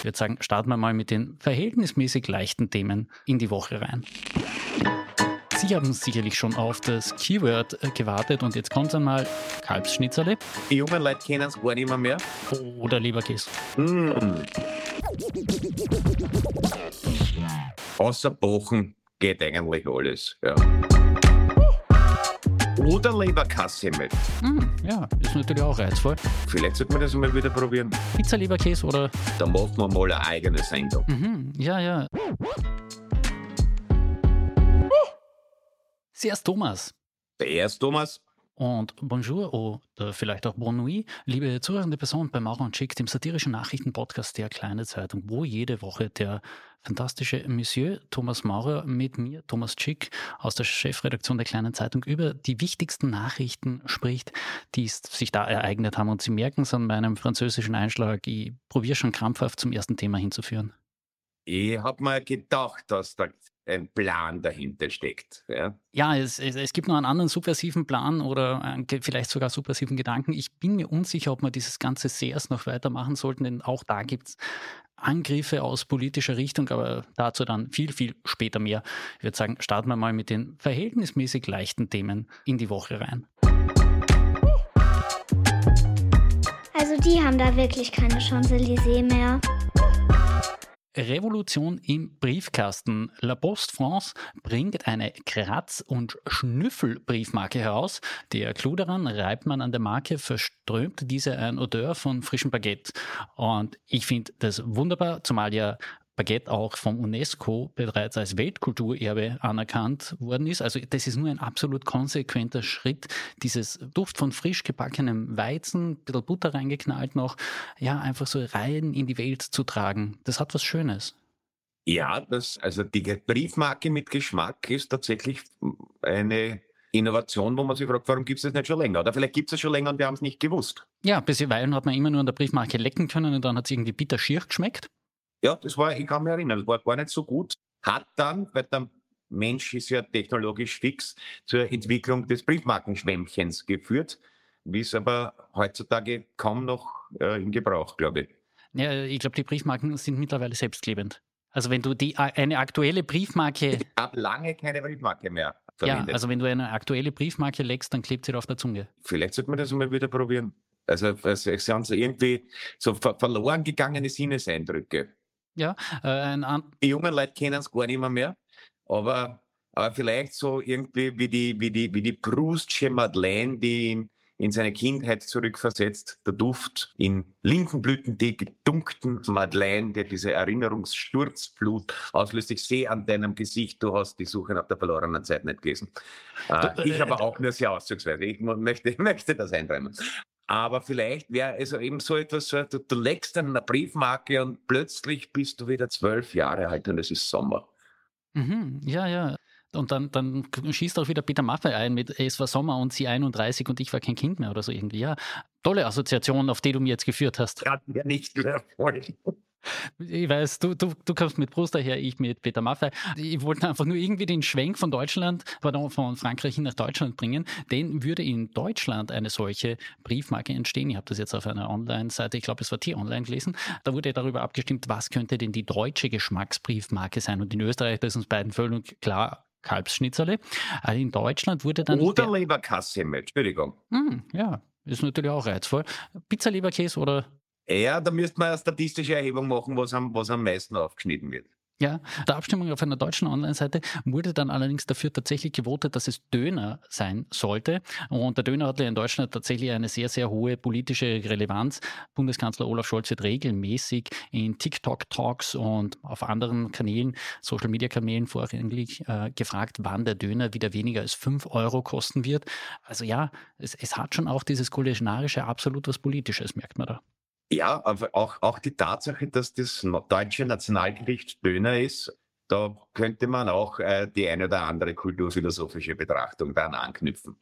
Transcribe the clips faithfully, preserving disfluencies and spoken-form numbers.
Ich würde sagen, starten wir mal mit den verhältnismäßig leichten Themen in die Woche rein. Sie haben sicherlich schon auf das Keyword gewartet und jetzt kommt einmal Kalbsschnitzerle. Die jungen Leute kennen es gar nicht mehr. mehr. Oder Leberkäse. Mm. Außer Bochen geht eigentlich alles. Ja. Oder Leberkasse mit. Mm, ja, ist natürlich auch reizvoll. Vielleicht sollte man das mal wieder probieren. Pizza, Leberkäse oder... Da machen wir mal eine eigene Sendung. Mhm, ja, ja. Zuerst Thomas. Zuerst Thomas. Und bonjour oder vielleicht auch bonne nuit, liebe zuhörende Person bei Maurer und Schick, dem satirischen Nachrichtenpodcast der Kleine Zeitung, wo jede Woche der fantastische Monsieur Thomas Maurer mit mir, Thomas Schick, aus der Chefredaktion der Kleinen Zeitung über die wichtigsten Nachrichten spricht, die sich da ereignet haben. Und Sie merken es an meinem französischen Einschlag, ich probiere schon krampfhaft zum ersten Thema hinzuführen. Ich habe mir gedacht, dass da ein Plan dahinter steckt. Ja, ja es, es, es gibt noch einen anderen subversiven Plan oder einen, vielleicht sogar subversiven Gedanken. Ich bin mir unsicher, ob wir dieses ganze Seers noch weitermachen sollten, denn auch da gibt es Angriffe aus politischer Richtung, aber dazu dann viel, viel später mehr. Ich würde sagen, starten wir mal mit den verhältnismäßig leichten Themen in die Woche rein. Also die haben da wirklich keine Champs-Élysées mehr. Revolution im Briefkasten. La Poste France bringt eine Kratz- und Schnüffelbriefmarke heraus. Der Clou daran, reibt man an der Marke, verströmt diese ein Odeur von frischem Baguette. Und ich finde das wunderbar, zumal ja Baguette auch vom UNESCO bereits als Weltkulturerbe anerkannt worden ist. Also das ist nur ein absolut konsequenter Schritt, dieses Duft von frisch gebackenem Weizen, ein bisschen Butter reingeknallt noch, ja, einfach so rein in die Welt zu tragen. Das hat was Schönes. Ja, das, also die Briefmarke mit Geschmack ist tatsächlich eine Innovation, wo man sich fragt, warum gibt es das nicht schon länger? Oder vielleicht gibt es es schon länger und wir haben es nicht gewusst. Ja, bisweilen hat man immer nur an der Briefmarke lecken können und dann hat es irgendwie bitter schier geschmeckt. Ja, das war, ich kann mich erinnern, das war gar nicht so gut. Hat dann, weil der Mensch ist ja technologisch fix, zur Entwicklung des Briefmarkenschwämmchens geführt, wie es aber heutzutage kaum noch äh, in Gebrauch, glaube ich. Ja, ich glaube, die Briefmarken sind mittlerweile selbstklebend. Also wenn du die eine aktuelle Briefmarke... Ich habe lange keine Briefmarke mehr verwendet. Ja, also wenn du eine aktuelle Briefmarke legst, dann klebt sie auf der Zunge. Vielleicht sollte man das mal wieder probieren. Also es sind so irgendwie so ver- verloren gegangene Sinneseindrücke. Ja, äh, ein an- Die jungen Leute kennen es gar nicht mehr, mehr aber, aber vielleicht so irgendwie wie die, wie die, wie die Proustsche Madeleine, die ihn in seine Kindheit zurückversetzt, der Duft in Lindenblüten, die gedunkten Madeleine, der diese Erinnerungssturzflut auslöst. Ich sehe an deinem Gesicht, du hast die Suche nach der verlorenen Zeit nicht gelesen. Äh, ich aber auch nur sehr auszugsweise. Ich möchte, möchte das eintreiben. Aber vielleicht wäre also eben so etwas, du, du legst dann eine Briefmarke und plötzlich bist du wieder zwölf Jahre alt und es ist Sommer. Mhm, ja, ja. Und dann, dann schießt auch wieder Peter Maffay ein mit es war Sommer und sie einunddreißig und ich war kein Kind mehr oder so irgendwie. Ja, tolle Assoziation, auf die du mir jetzt geführt hast. Ja, nicht mehr voll. Ich weiß, du, du, du kommst mit Proust daher, ich mit Peter Maffay. Ich wollte einfach nur irgendwie den Schwenk von Deutschland, pardon, von Frankreich hin nach Deutschland bringen. Denn würde in Deutschland eine solche Briefmarke entstehen, ich habe das jetzt auf einer Online-Seite, ich glaube es war T-Online gelesen, da wurde darüber abgestimmt, was könnte denn die deutsche Geschmacksbriefmarke sein. Und in Österreich, das ist uns beiden völlig klar, Kalbsschnitzerle. Also in Deutschland wurde dann... Oder Leberkasse mit, Entschuldigung. Hm, ja, ist natürlich auch reizvoll. Pizza, Leberkäse oder... Ja, da müsste man eine statistische Erhebung machen, was am, was am meisten aufgeschnitten wird. Ja, der Abstimmung auf einer deutschen Online-Seite wurde dann allerdings dafür tatsächlich gewotet, dass es Döner sein sollte. Und der Döner hat ja in Deutschland tatsächlich eine sehr, sehr hohe politische Relevanz. Bundeskanzler Olaf Scholz wird regelmäßig in TikTok-Talks und auf anderen Kanälen, Social-Media-Kanälen vorrangig äh, gefragt, wann der Döner wieder weniger als fünf Euro kosten wird. Also ja, es, es hat schon auch dieses kulinarische absolut was Politisches, merkt man da. Ja, aber auch, auch die Tatsache, dass das deutsche Nationalgericht Döner ist, da könnte man auch äh, die eine oder andere kulturphilosophische Betrachtung daran anknüpfen.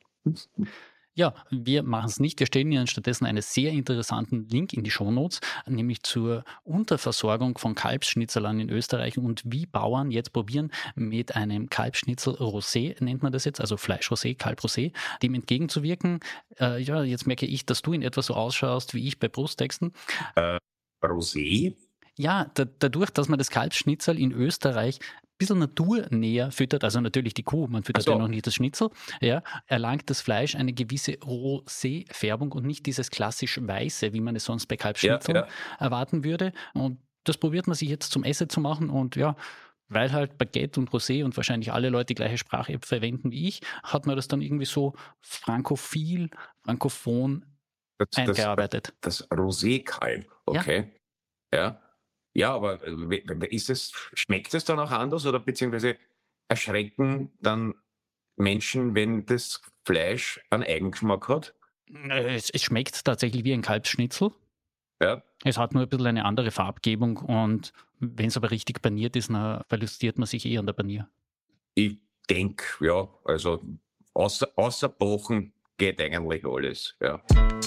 Ja, wir machen es nicht. Wir stellen Ihnen stattdessen einen sehr interessanten Link in die Shownotes, nämlich zur Unterversorgung von Kalbsschnitzerlern in Österreich und wie Bauern jetzt probieren, mit einem Kalbsschnitzel Rosé, nennt man das jetzt, also Fleisch-Rosé, Kalb-Rosé, dem entgegenzuwirken. Äh, ja, jetzt merke ich, dass du in etwa so ausschaust wie ich bei Brusttexten. Äh, Rosé? Ja, da, dadurch, dass man das Kalbsschnitzel in Österreich ein bisschen naturnäher füttert, also natürlich die Kuh, man füttert Ach so. ja noch nicht das Schnitzel, ja, erlangt das Fleisch eine gewisse Rosé-Färbung und nicht dieses klassisch Weiße, wie man es sonst bei Kalbsschnitzeln Ja, ja. erwarten würde. Und das probiert man sich jetzt zum Essen zu machen und ja, weil halt Baguette und Rosé und wahrscheinlich alle Leute die gleiche Sprache verwenden wie ich, hat man das dann irgendwie so frankophil, frankophon Das, das, eingearbeitet. das Rosé-Kalb, okay. Ja. Ja, aber äh, we- we- ist es, schmeckt es dann auch anders oder beziehungsweise erschrecken dann Menschen, wenn das Fleisch einen Eigengeschmack hat? Äh, Es, es schmeckt tatsächlich wie ein Kalbsschnitzel. Ja. Es hat nur ein bisschen eine andere Farbgebung und wenn es aber richtig paniert ist, dann verlustiert man sich eh an der Panier. Ich denke, ja, also außer, außer Bochen geht eigentlich alles, ja.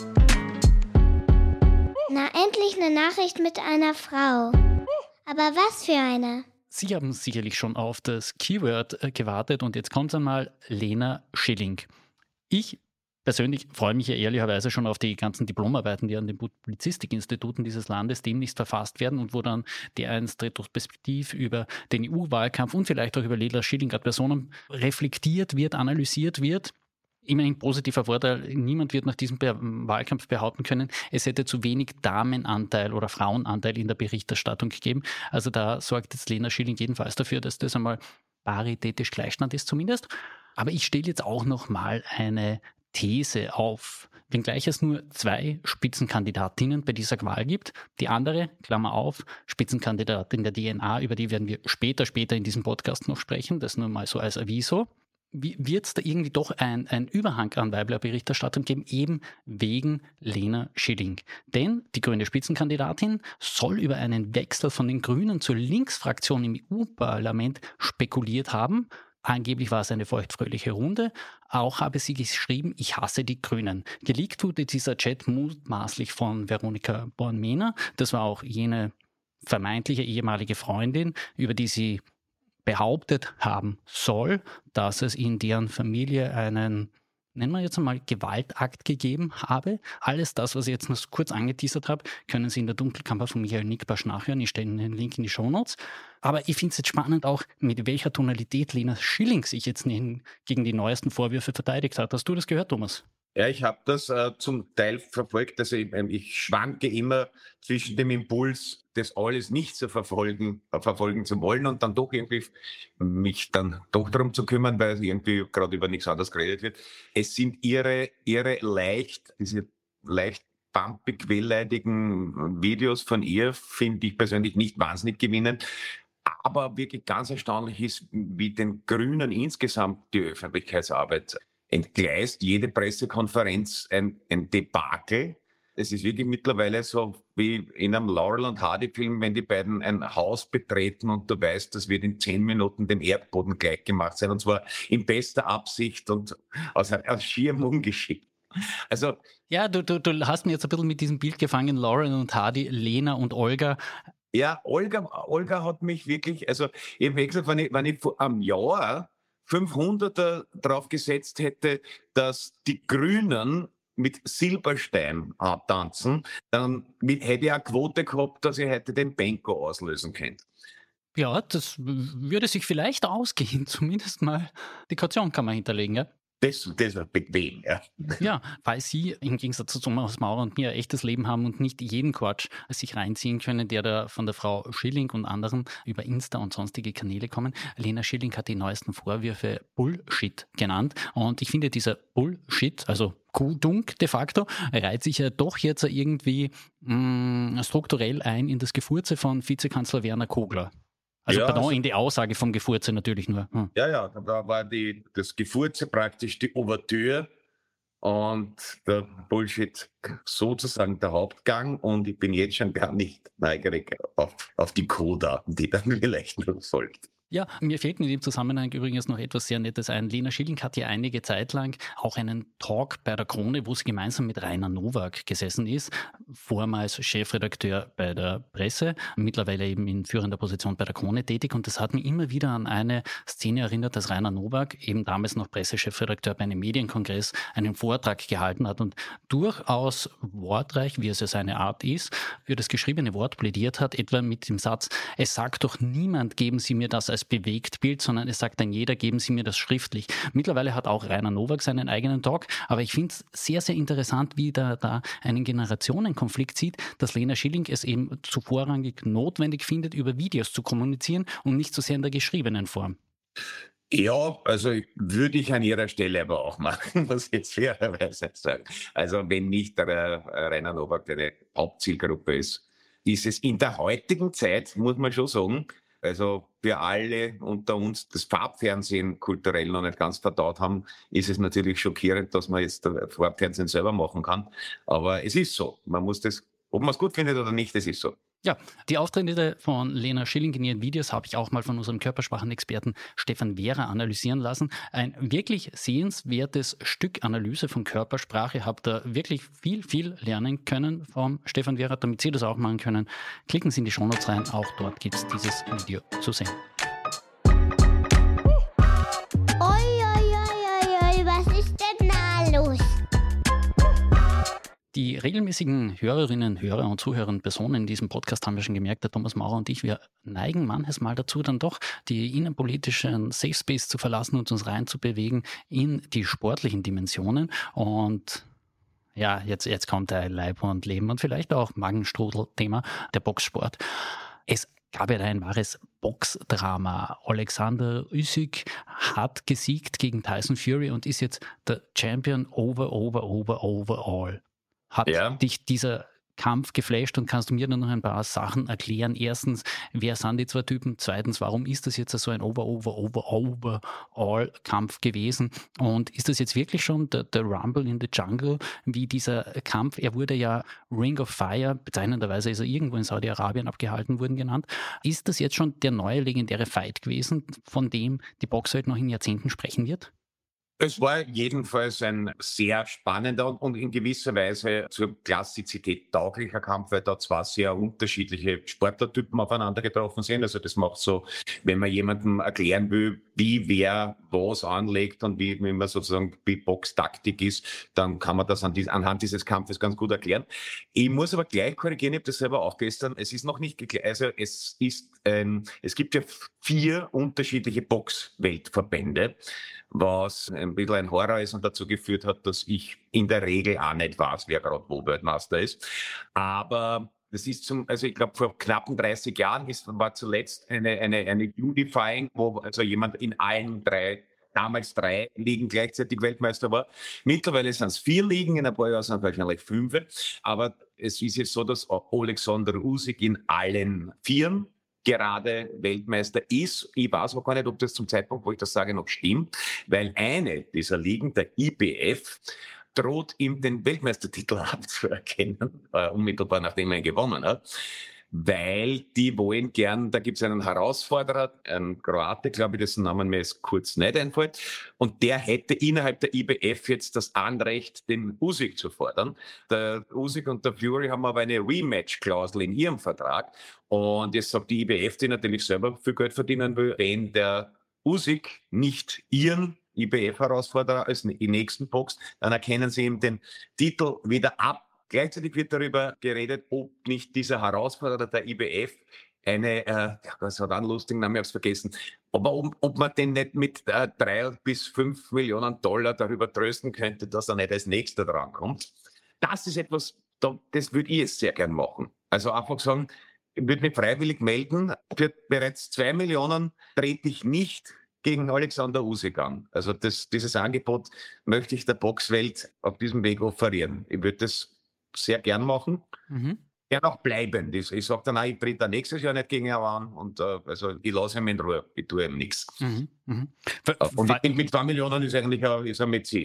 Na, endlich eine Nachricht mit einer Frau. Aber was für eine? Sie haben sicherlich schon auf das Keyword äh, gewartet und jetzt kommt einmal Lena Schilling. Ich persönlich freue mich ja ehrlicherweise schon auf die ganzen Diplomarbeiten, die an den Publizistikinstituten dieses Landes demnächst verfasst werden und wo dann dereinst retrospektiv über den E U-Wahlkampf und vielleicht auch über Lena Schilling als Personen reflektiert wird, analysiert wird. Immerhin positiver Vorteil, niemand wird nach diesem Be- Wahlkampf behaupten können, es hätte zu wenig Damenanteil oder Frauenanteil in der Berichterstattung gegeben. Also da sorgt jetzt Lena Schilling jedenfalls dafür, dass das einmal paritätisch Gleichstand ist zumindest. Aber ich stelle jetzt auch noch mal eine These auf. Wenngleich es nur zwei Spitzenkandidatinnen bei dieser Wahl gibt, die andere, Klammer auf, Spitzenkandidatin der D N A, über die werden wir später, später in diesem Podcast noch sprechen, das nur mal so als Aviso. Wird es da irgendwie doch ein, ein Überhang an weiblicher Berichterstattung geben, eben wegen Lena Schilling. Denn die grüne Spitzenkandidatin soll über einen Wechsel von den Grünen zur Linksfraktion im E U-Parlament spekuliert haben. Angeblich war es eine feuchtfröhliche Runde. Auch habe sie geschrieben, ich hasse die Grünen. Geleakt wurde dieser Chat mutmaßlich von Veronika Born-Mehner. Das war auch jene vermeintliche ehemalige Freundin, über die sie behauptet haben soll, dass es in deren Familie einen, nennen wir jetzt einmal, Gewaltakt gegeben habe. Alles das, was ich jetzt noch kurz angeteasert habe, können Sie in der Dunkelkammer von Michael Nickbasch nachhören. Ich stelle Ihnen den Link in die Shownotes. Aber ich finde es jetzt spannend auch, mit welcher Tonalität Lena Schilling sich jetzt gegen die neuesten Vorwürfe verteidigt hat. Hast du das gehört, Thomas? Ja, ich habe das äh, zum Teil verfolgt. Also ich, ähm, ich schwanke immer zwischen dem Impuls, das alles nicht zu verfolgen, äh, verfolgen zu wollen und dann doch irgendwie mich dann doch darum zu kümmern, weil irgendwie gerade über nichts anderes geredet wird. Es sind ihre, ihre leicht, diese leicht pumpig wehleidigen Videos von ihr, finde ich persönlich nicht wahnsinnig gewinnend. Aber wirklich ganz erstaunlich ist, wie den Grünen insgesamt die Öffentlichkeitsarbeit entgleist, jede Pressekonferenz ein, ein Debakel. Es ist wirklich mittlerweile so wie in einem Laurel und Hardy-Film, wenn die beiden ein Haus betreten und du weißt, das wird in zehn Minuten dem Erdboden gleich gemacht sein, und zwar in bester Absicht und aus, aus schierem Ungeschick. Also, ja, du, du, du hast mir jetzt ein bisschen mit diesem Bild gefangen, Lauren und Hardy, Lena und Olga. Ja, Olga, Olga hat mich wirklich, also ich habe gesagt, wenn ich, wenn ich vor einem Jahr fünfhunderter drauf gesetzt hätte, dass die Grünen mit Silberstein tanzen, dann mit, hätte ich eine Quote gehabt, dass ich heute den Benko auslösen könnte. Ja, das würde sich vielleicht ausgehen. Zumindest mal die Kaution kann man hinterlegen, ja? Das, das war bequem, ja. Ja, weil Sie im Gegensatz zu Thomas Maurer und mir ein echtes Leben haben und nicht jeden Quatsch sich reinziehen können, der da von der Frau Schilling und anderen über Insta und sonstige Kanäle kommen. Lena Schilling hat die neuesten Vorwürfe Bullshit genannt und ich finde, dieser Bullshit, also Kuhdunk de facto, reiht sich ja doch jetzt irgendwie mh, strukturell ein in das Gefurze von Vizekanzler Werner Kogler. Also ja, pardon, also, in die Aussage vom Gefurze natürlich nur. Hm. Ja, ja, da war die, das Gefurze praktisch die Ouvertüre und der Bullshit sozusagen der Hauptgang, und ich bin jetzt schon gar nicht neugierig auf, auf die Co-Daten, die dann vielleicht noch folgt. Ja, mir fällt in dem Zusammenhang übrigens noch etwas sehr Nettes ein. Lena Schilling hat ja einige Zeit lang auch einen Talk bei der Krone, wo sie gemeinsam mit Rainer Nowak gesessen ist, vormals Chefredakteur bei der Presse, mittlerweile eben in führender Position bei der Krone tätig. Und das hat mich immer wieder an eine Szene erinnert, dass Rainer Nowak, eben damals noch Pressechefredakteur bei einem Medienkongress, einen Vortrag gehalten hat und durchaus wortreich, wie es ja seine Art ist, für das geschriebene Wort plädiert hat, etwa mit dem Satz: Es sagt doch niemand, geben Sie mir das als Bewegtbild, sondern es sagt dann jeder, geben Sie mir das schriftlich. Mittlerweile hat auch Rainer Nowak seinen eigenen Talk, aber ich finde es sehr, sehr interessant, wie da, da einen Generationenkonflikt sieht, dass Lena Schilling es eben zu vorrangig notwendig findet, über Videos zu kommunizieren und nicht so sehr in der geschriebenen Form. Ja, also würde ich an ihrer Stelle aber auch machen, muss ich jetzt fairerweise sagen. Also wenn nicht der äh, Rainer Nowak eine Hauptzielgruppe ist, ist es in der heutigen Zeit, muss man schon sagen, also für alle unter uns das Farbfernsehen kulturell noch nicht ganz verdaut haben, ist es natürlich schockierend, dass man jetzt Farbfernsehen selber machen kann. Aber es ist so. Man muss das, ob man es gut findet oder nicht, es ist so. Ja, die Auftritte von Lena Schilling in ihren Videos habe ich auch mal von unserem Körpersprachenexperten Stefan Wehrer analysieren lassen. Ein wirklich sehenswertes Stück Analyse von Körpersprache. Habt ihr wirklich viel, viel lernen können vom Stefan Wehrer. Damit Sie das auch machen können, klicken Sie in die Shownotes rein. Auch dort gibt es dieses Video zu sehen. Oi, oi, oi, oi, oi, was ist denn da los? Die regelmäßigen Hörerinnen, Hörer und Zuhörerinnen, Personen in diesem Podcast haben wir schon gemerkt, der Thomas Maurer und ich, wir neigen manches Mal dazu, dann doch die innenpolitischen Safe Space zu verlassen und uns reinzubewegen in die sportlichen Dimensionen. Und ja, jetzt, jetzt kommt ein Leib und Leben und vielleicht auch Magenstrudel-Thema, der Boxsport. Es gab ja ein wahres Boxdrama. Alexander Usyk hat gesiegt gegen Tyson Fury und ist jetzt der Champion over, over, over, overall. Hat ja. dich dieser Kampf geflasht und kannst du mir dann noch ein paar Sachen erklären? Erstens, wer sind die zwei Typen? Zweitens, warum ist das jetzt so ein Over, Over, Over, Overall-Kampf gewesen? Und ist das jetzt wirklich schon der, der Rumble in the Jungle, wie dieser Kampf? Er wurde ja Ring of Fire, bezeichnenderweise ist er irgendwo in Saudi-Arabien abgehalten worden genannt. Ist das jetzt schon der neue legendäre Fight gewesen, von dem die Boxwelt noch in Jahrzehnten sprechen wird? Es war jedenfalls ein sehr spannender und in gewisser Weise zur Klassizität tauglicher Kampf, weil da zwei sehr unterschiedliche Sportlertypen aufeinander getroffen sind. Also das macht so, wenn man jemandem erklären will, wie wer was anlegt und wie, wie man sozusagen wie Boxtaktik ist, dann kann man das an die, anhand dieses Kampfes ganz gut erklären. Ich muss aber gleich korrigieren, ich habe das selber auch gestern, es ist noch nicht geklärt, also es ist, ähm, es gibt ja vier unterschiedliche Boxweltverbände, was ein bisschen ein Horror ist und dazu geführt hat, dass ich in der Regel auch nicht weiß, wer gerade wo Weltmeister ist. Aber das ist zum, also ich glaube, vor knappen dreißig Jahren ist, war zuletzt eine, eine, eine Unifying, wo also jemand in allen drei, damals drei Ligen gleichzeitig Weltmeister war. Mittlerweile sind es vier Ligen, in ein paar Jahren sind es wahrscheinlich fünf. Aber es ist jetzt so, dass Alexander Usyk in allen Vieren gerade Weltmeister ist. Ich weiß auch gar nicht, ob das zum Zeitpunkt, wo ich das sage, noch stimmt, weil eine dieser Ligen, der I B F, droht ihm den Weltmeistertitel abzuerkennen, äh, unmittelbar nachdem er ihn gewonnen hat, weil die wollen gern, da gibt es einen Herausforderer, einen Kroate, glaube ich, dessen Namen mir jetzt kurz nicht einfällt, und der hätte innerhalb der I B F jetzt das Anrecht, den Usyk zu fordern. Der Usyk und der Fury haben aber eine Rematch-Klausel in ihrem Vertrag, und jetzt sagt die I B F, die natürlich selber viel Geld verdienen will, wenn der Usyk nicht ihren I B F-Herausforderer als nächsten boxt, dann erkennen sie ihm den Titel wieder ab. Gleichzeitig wird darüber geredet, ob nicht dieser Herausforderer der I B F eine, äh, das hat einen lustigen Namen, ich habe es vergessen, aber ob, ob man den nicht mit äh, drei bis fünf Millionen Dollar darüber trösten könnte, dass er nicht als Nächster drankommt. Das ist etwas, das würde ich jetzt sehr gern machen. Also einfach sagen, ich würde mich freiwillig melden, für bereits zwei Millionen trete ich nicht gegen Alexander Usyk an. Also das, dieses Angebot möchte ich der Boxwelt auf diesem Weg offerieren. Ich würde das sehr gern machen. Mhm. Gern auch bleiben. Ich, ich sage dann auch, ich trete nächstes Jahr nicht gegen ihn an, und äh, also ich lasse ihn in Ruhe. Ich tue ihm nichts. Mhm. Mhm. Und ich denke, mit zwei Millionen ist eigentlich auch, ist er mit sie.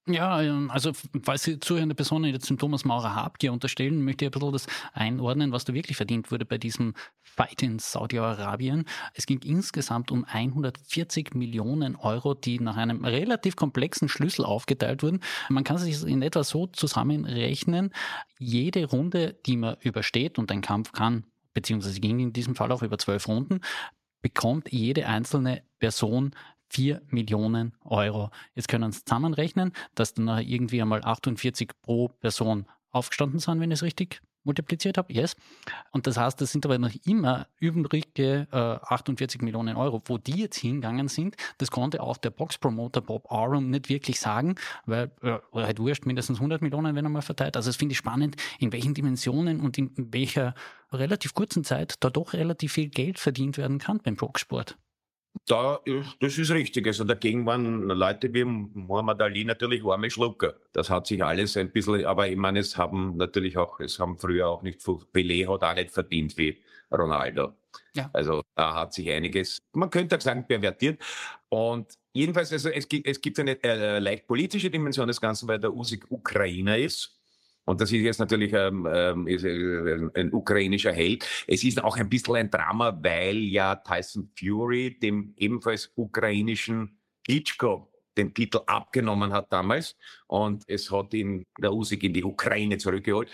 Ja, ähm, also falls Sie zuhörende Personen jetzt dem Thomas Maurer Habgier unterstellen, möchte ich ein bisschen das einordnen, was da wirklich verdient wurde bei diesem Fight in Saudi-Arabien. Es ging insgesamt um hundertvierzig Millionen Euro, die nach einem relativ komplexen Schlüssel aufgeteilt wurden. Man kann sich in etwa so zusammenrechnen, jede Runde, die man übersteht, und ein Kampf kann, beziehungsweise ging in diesem Fall auch über zwölf Runden, bekommt jede einzelne Person vier Millionen Euro. Jetzt können Sie zusammenrechnen, dass dann nachher irgendwie einmal achtundvierzig pro Person aufgestanden sind, wenn ich es richtig multipliziert habe. Yes. Und das heißt, das sind aber noch immer übrige äh, achtundvierzig Millionen Euro. Wo die jetzt hingegangen sind, das konnte auch der Boxpromoter Bob Arum nicht wirklich sagen, weil äh, halt wurscht, mindestens hundert Millionen, wenn er mal verteilt. Also das finde ich spannend, in welchen Dimensionen und in welcher relativ kurzen Zeit da doch relativ viel Geld verdient werden kann beim Boxsport. Da, das ist richtig. Also dagegen waren Leute wie Muhammad Ali natürlich arme Schlucker. Das hat sich alles ein bisschen, aber ich meine, es haben natürlich auch, es haben früher auch nicht, Pelé hat auch nicht verdient wie Ronaldo. Ja. Also da hat sich einiges, man könnte auch sagen, pervertiert. Und jedenfalls, also es gibt, es gibt eine äh, leicht politische Dimension des Ganzen, weil der Usyk Ukrainer ist. Und das ist jetzt natürlich ähm, ähm, ist ein, ein ukrainischer Held. Es ist auch ein bisschen ein Drama, weil ja Tyson Fury dem ebenfalls ukrainischen Klitschko den Titel abgenommen hat damals. Und es hat ihn der Usyk in die Ukraine zurückgeholt.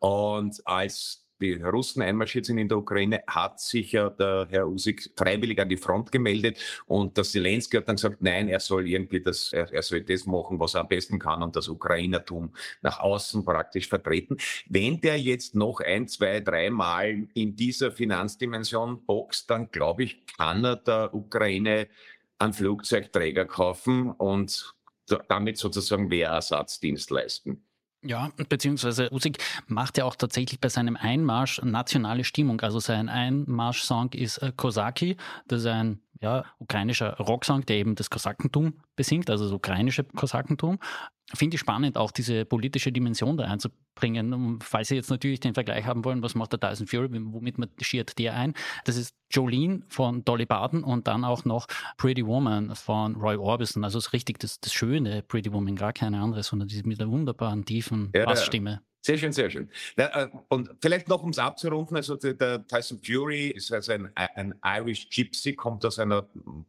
Und als die Russen einmarschiert sind in der Ukraine, hat sich ja der Herr Usyk freiwillig an die Front gemeldet und der Zelensky hat dann gesagt, nein, er soll irgendwie das, er, er soll das machen, was er am besten kann und das Ukrainertum nach außen praktisch vertreten. Wenn der jetzt noch ein, zwei, dreimal in dieser Finanzdimension boxt, dann glaube ich, kann er der Ukraine einen Flugzeugträger kaufen und damit sozusagen Wehrersatzdienst leisten. Ja, beziehungsweise Usyk macht ja auch tatsächlich bei seinem Einmarsch nationale Stimmung. Also sein Einmarsch-Song ist äh, Kosaki. Das ist ein ja, ukrainischer Rocksong, der eben das Kosakentum besingt, also das ukrainische Kosakentum. Finde ich spannend, auch diese politische Dimension da einzubringen. Und falls Sie jetzt natürlich den Vergleich haben wollen, was macht der Tyson Fury, womit marschiert der ein? Das ist Jolene von Dolly Parton und dann auch noch Pretty Woman von Roy Orbison. Also ist richtig das, das schöne Pretty Woman, gar keine andere, sondern die mit einer wunderbaren, tiefen ja, Bassstimme. Ja. Sehr schön, sehr schön. Und vielleicht noch, um es abzurunden, also der, der Tyson Fury ist also ein, ein Irish Gypsy, kommt aus einer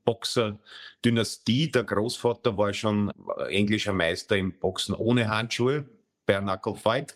Boxer-Dynastie. Der Großvater war schon englischer Meister im Boxen ohne Handschuhe, Bare Knuckle Fight.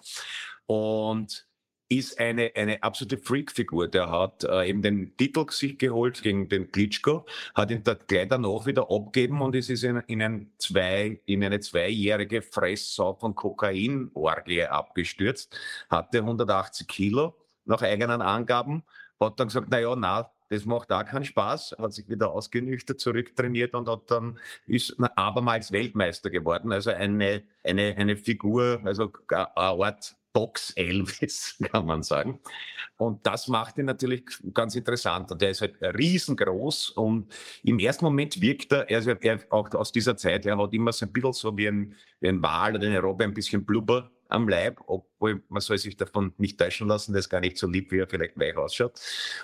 Und ist eine, eine absolute Freak-Figur. Der hat äh, eben den Titel sich geholt gegen den Klitschko, hat ihn da gleich danach wieder abgegeben und es ist in, in, ein zwei, in eine zweijährige Fresssauf- und Kokain-Orgie abgestürzt, hatte hundertachtzig Kilo nach eigenen Angaben, hat dann gesagt, naja, na, das macht auch keinen Spaß, hat sich wieder ausgenüchtert, zurücktrainiert und hat dann, ist abermals Weltmeister geworden. Also eine, eine, eine Figur, also eine Art Box-Elvis, kann man sagen. Und das macht ihn natürlich ganz interessant. Und er ist halt riesengroß und im ersten Moment wirkt er, also er auch aus dieser Zeit, er hat immer so ein bisschen so wie ein, wie ein Wal oder eine Robbe, ein bisschen Blubber am Leib, obwohl man soll sich davon nicht täuschen lassen, das ist gar nicht so lieb, wie er vielleicht weich ausschaut.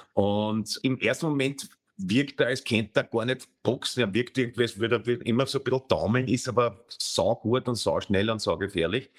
Und im ersten Moment wirkt er, als könnte er gar nicht boxen. Er wirkt irgendwie, als würde er immer so ein bisschen taumeln, ist aber saugut und sauschnell und saugefährlich.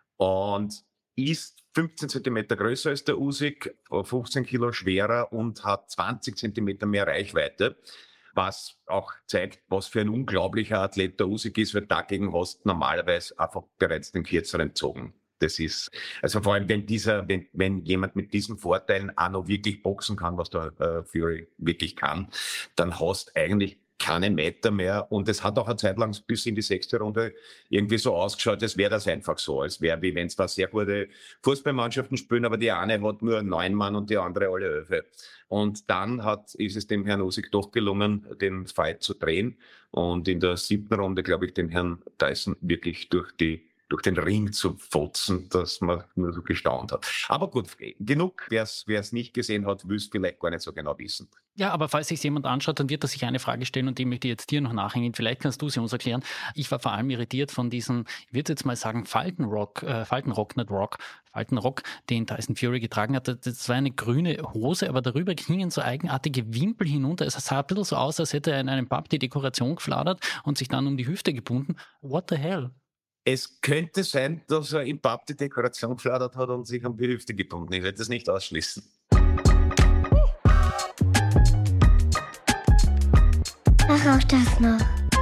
Und ist fünfzehn Zentimeter größer als der Usyk, fünfzehn Kilo schwerer und hat zwanzig Zentimeter mehr Reichweite, was auch zeigt, was für ein unglaublicher Athlet der Usyk ist, weil dagegen hast du normalerweise einfach bereits den kürzeren zogen. Das ist, also vor allem, wenn dieser, wenn, wenn jemand mit diesen Vorteilen auch noch wirklich boxen kann, was der äh, Fury wirklich kann, dann hast du eigentlich keine Meter mehr und es hat auch eine Zeit lang bis in die sechste Runde irgendwie so ausgeschaut, als wäre das einfach so, als wäre wie wenn es da sehr gute Fußballmannschaften spielen, aber die eine hat nur neun Mann und die andere alle elf. Und dann hat, ist es dem Herrn Usyk doch gelungen, den Fight zu drehen und in der siebten Runde, glaube ich, den Herrn Tyson wirklich durch die durch den Ring zu fotzen, dass man nur so gestaunt hat. Aber gut, genug. Wer es nicht gesehen hat, will es vielleicht gar nicht so genau wissen. Ja, aber falls sich jemand anschaut, dann wird er sich eine Frage stellen und die möchte ich jetzt dir noch nachhängen. Vielleicht kannst du sie uns erklären. Ich war vor allem irritiert von diesem, ich würde jetzt mal sagen, Faltenrock, äh, Faltenrock, nicht Rock, Faltenrock, den Tyson Fury getragen hat. Das war eine grüne Hose, aber darüber hingen so eigenartige Wimpel hinunter. Es sah ein bisschen so aus, als hätte er in einem Pub die Dekoration gefladert und sich dann um die Hüfte gebunden. What the hell? Es könnte sein, dass er im Pub die Dekoration geflattert hat und sich am Behilfte gebunden. Ich werde das nicht ausschließen. Ach, auch das noch.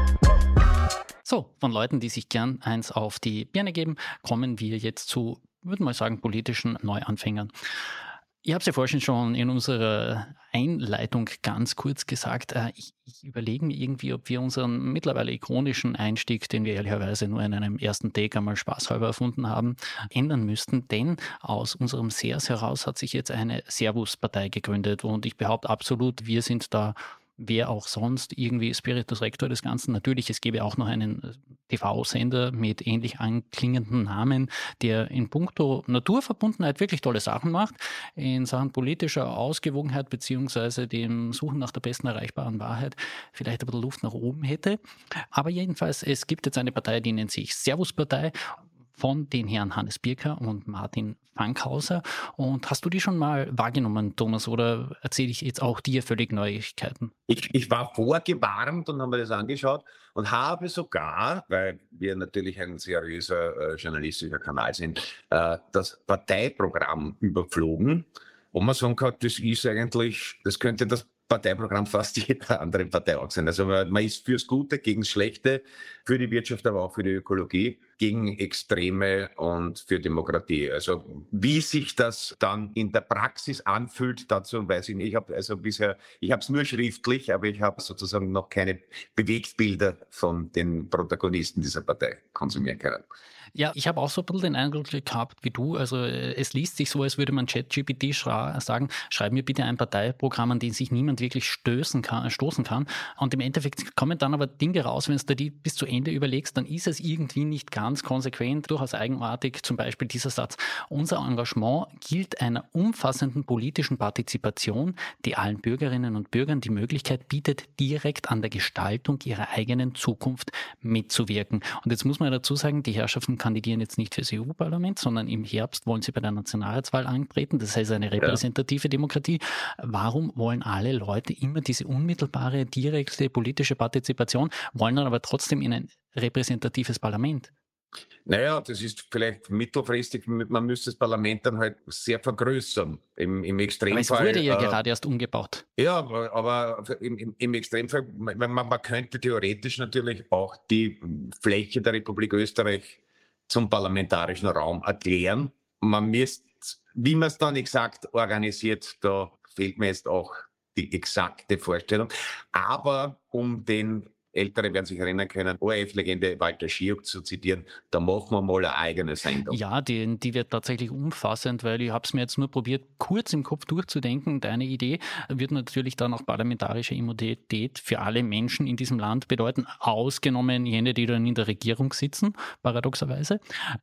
So, von Leuten, die sich gern eins auf die Birne geben, kommen wir jetzt zu, würde mal sagen, politischen Neuanfängern. Ich habe es ja vorhin schon in unserer Einleitung ganz kurz gesagt, äh, ich, ich überlege mir irgendwie, ob wir unseren mittlerweile ikonischen Einstieg, den wir ehrlicherweise nur in einem ersten Take einmal spaßhalber erfunden haben, ändern müssten, denn aus unserem S E A S heraus hat sich jetzt eine Servus-Partei gegründet und ich behaupte absolut, wir sind da wer auch sonst irgendwie Spiritus Rector des Ganzen. Natürlich, es gäbe auch noch einen T V-Sender mit ähnlich anklingenden Namen, der in puncto Naturverbundenheit wirklich tolle Sachen macht, in Sachen politischer Ausgewogenheit beziehungsweise dem Suchen nach der besten erreichbaren Wahrheit vielleicht ein bisschen Luft nach oben hätte. Aber jedenfalls, es gibt jetzt eine Partei, die nennt sich Servus-Partei, von den Herren Hannes Birker und Martin Fankhauser. Und hast du die schon mal wahrgenommen, Thomas, oder erzähle ich jetzt auch dir völlig Neuigkeiten? Ich, ich war vorgewarnt und habe mir das angeschaut und habe sogar, weil wir natürlich ein seriöser äh, journalistischer Kanal sind, äh, das Parteiprogramm überflogen. Und man sagen kann, das ist eigentlich, das könnte das Parteiprogramm fast jeder anderen Partei auch sein. Also man ist fürs Gute, gegen das Schlechte, für die Wirtschaft, aber auch für die Ökologie, gegen Extreme und für Demokratie. Also wie sich das dann in der Praxis anfühlt, dazu weiß ich nicht. Ich habe also bisher, ich habe es nur schriftlich, aber ich habe sozusagen noch keine Bewegtbilder von den Protagonisten dieser Partei konsumieren können. Ja, ich habe auch so ein bisschen den Eindruck gehabt wie du. Also es liest sich so, als würde man ChatGPT schra- sagen, schreib mir bitte ein Parteiprogramm, an den sich niemand wirklich stößen kann, stoßen kann. Und im Endeffekt kommen dann aber Dinge raus, wenn du die bis zu Ende überlegst, dann ist es irgendwie nicht ganz konsequent, durchaus eigenartig. Zum Beispiel dieser Satz, unser Engagement gilt einer umfassenden politischen Partizipation, die allen Bürgerinnen und Bürgern die Möglichkeit bietet, direkt an der Gestaltung ihrer eigenen Zukunft mitzuwirken. Und jetzt muss man dazu sagen, die Herrschaften kandidieren jetzt nicht fürs E U-Parlament, sondern im Herbst wollen sie bei der Nationalratswahl antreten. Das heißt eine repräsentative ja. Demokratie. Warum wollen alle Leute immer diese unmittelbare, direkte politische Partizipation, wollen dann aber trotzdem in ein repräsentatives Parlament? Naja, das ist vielleicht mittelfristig, man müsste das Parlament dann halt sehr vergrößern. Im, im Extremfall. Aber es wurde ja äh, gerade erst umgebaut. Ja, aber, aber im, im, im Extremfall, man, man könnte theoretisch natürlich auch die Fläche der Republik Österreich zum parlamentarischen Raum erklären. Man müsste, wie man es dann exakt organisiert, da fehlt mir jetzt auch die exakte Vorstellung. Aber um den Ältere werden sich erinnern können, O R F-Legende Walter Schiuk zu zitieren, da machen wir mal eine eigene Sendung. Ja, die, die wird tatsächlich umfassend, weil ich habe es mir jetzt nur probiert, kurz im Kopf durchzudenken. Deine Idee wird natürlich dann auch parlamentarische Immunität für alle Menschen in diesem Land bedeuten, ausgenommen jene, die dann in der Regierung sitzen, paradoxerweise.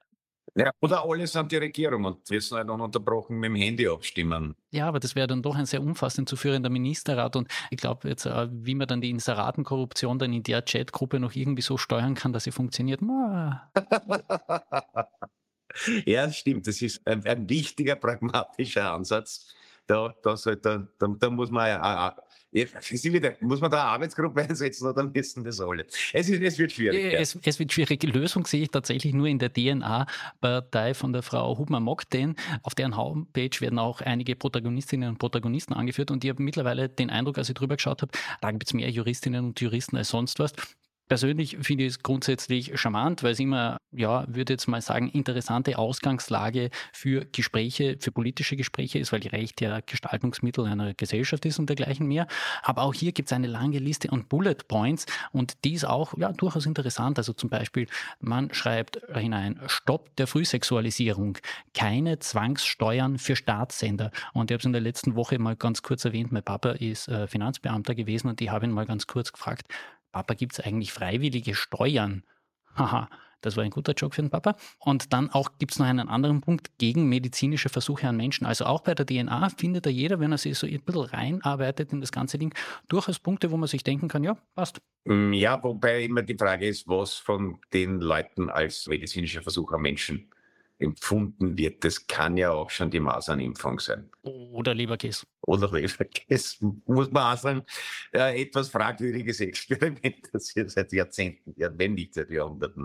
Ja, oder alle sind die Regierung und müssen halt ununterbrochen mit dem Handy abstimmen. Ja, aber das wäre dann doch ein sehr umfassend zu führender Ministerrat und ich glaube jetzt, wie man dann die Inseratenkorruption dann in der Chatgruppe noch irgendwie so steuern kann, dass sie funktioniert. Ja, das stimmt. Das ist ein, ein wichtiger, pragmatischer Ansatz. Da, da, sollte, da, da muss man ja, ja, wieder, muss man da eine Arbeitsgruppe einsetzen oder müssen das alle? Es, ist, es wird schwierig. Ja. Es, es wird schwierig. Die Lösung sehe ich tatsächlich nur in der D N A-Partei von der Frau Hubner-Mogden. Auf deren Homepage werden auch einige Protagonistinnen und Protagonisten angeführt und ich habe mittlerweile den Eindruck, als ich drüber geschaut habe, da gibt es mehr Juristinnen und Juristen als sonst was. Persönlich finde ich es grundsätzlich charmant, weil es immer, ja, würde jetzt mal sagen, interessante Ausgangslage für Gespräche, für politische Gespräche ist, weil Recht ja Gestaltungsmittel einer Gesellschaft ist und dergleichen mehr. Aber auch hier gibt es eine lange Liste an Bullet Points und die ist auch, ja, durchaus interessant. Also zum Beispiel, man schreibt hinein, Stopp der Frühsexualisierung, keine Zwangssteuern für Staatssender. Und ich habe es in der letzten Woche mal ganz kurz erwähnt, mein Papa ist äh, Finanzbeamter gewesen und ich habe ihn mal ganz kurz gefragt, Papa, gibt es eigentlich freiwillige Steuern? Haha, das war ein guter Joke für den Papa. Und dann auch gibt es noch einen anderen Punkt gegen medizinische Versuche an Menschen. Also auch bei der D N A findet da jeder, wenn er sich so ein bisschen reinarbeitet in das ganze Ding, durchaus Punkte, wo man sich denken kann, ja, passt. Ja, wobei immer die Frage ist, was von den Leuten als medizinischer Versuch an Menschen empfunden wird. Das kann ja auch schon die Masernimpfung sein. Oder Leberkäse. Oder Leberkäse, muss man auch sagen. Äh, etwas fragwürdiges Experiment, das hier seit Jahrzehnten, ja, wenn nicht seit Jahrhunderten läuft.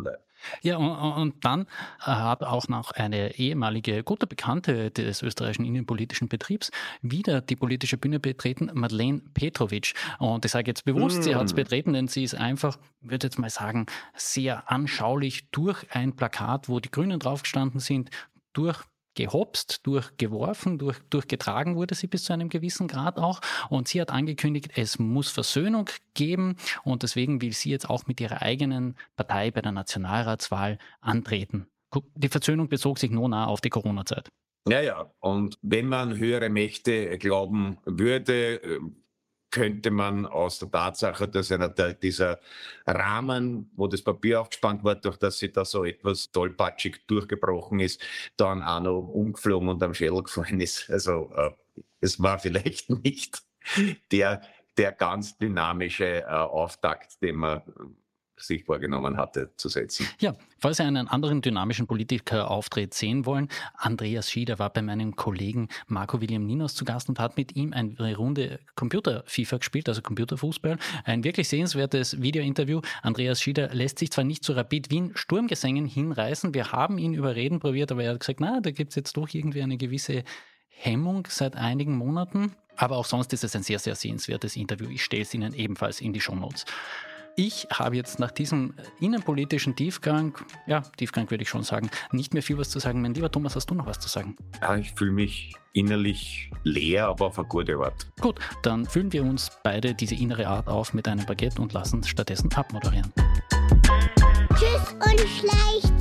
Ja, und, und dann hat auch noch eine ehemalige gute Bekannte des österreichischen innenpolitischen Betriebs wieder die politische Bühne betreten, Madeleine Petrovic. Und ich sage jetzt bewusst, mm. sie hat es betreten, denn sie ist einfach, ich würde jetzt mal sagen, sehr anschaulich durch ein Plakat, wo die Grünen draufgestanden sind, durch gehopst, durchgeworfen, durch, durchgetragen wurde sie bis zu einem gewissen Grad auch. Und sie hat angekündigt, es muss Versöhnung geben. Und deswegen will sie jetzt auch mit ihrer eigenen Partei bei der Nationalratswahl antreten. Die Versöhnung bezog sich nur nah auf die Corona-Zeit. Ja, ja. Und wenn man höhere Mächte glauben würde, könnte man aus der Tatsache, dass einer der, dieser Rahmen, wo das Papier aufgespannt war, durch das sie da so etwas tollpatschig durchgebrochen ist, dann auch noch umgeflogen und am Schädel gefallen ist. Also äh, es war vielleicht nicht der, der ganz dynamische äh, Auftakt, den man sich vorgenommen hatte zu setzen. Ja, falls Sie einen anderen dynamischen Politikerauftritt sehen wollen, Andreas Schieder war bei meinem Kollegen Marco William Ninos zu Gast und hat mit ihm eine Runde Computer-FIFA gespielt, also Computerfußball. Ein wirklich sehenswertes Videointerview. Andreas Schieder lässt sich zwar nicht zu Rapid Wien Sturmgesängen hinreißen, wir haben ihn überreden probiert, aber er hat gesagt, na, da gibt es jetzt doch irgendwie eine gewisse Hemmung seit einigen Monaten. Aber auch sonst ist es ein sehr, sehr sehenswertes Interview. Ich stelle es Ihnen ebenfalls in die Shownotes. Ich habe jetzt nach diesem innenpolitischen Tiefgang, ja, Tiefgang würde ich schon sagen, nicht mehr viel was zu sagen. Mein lieber Thomas, hast du noch was zu sagen? Ja, ich fühle mich innerlich leer, aber auf eine gute Art. Gut, dann füllen wir uns beide diese innere Art auf mit einem Baguette und lassen stattdessen abmoderieren. Tschüss und schleicht.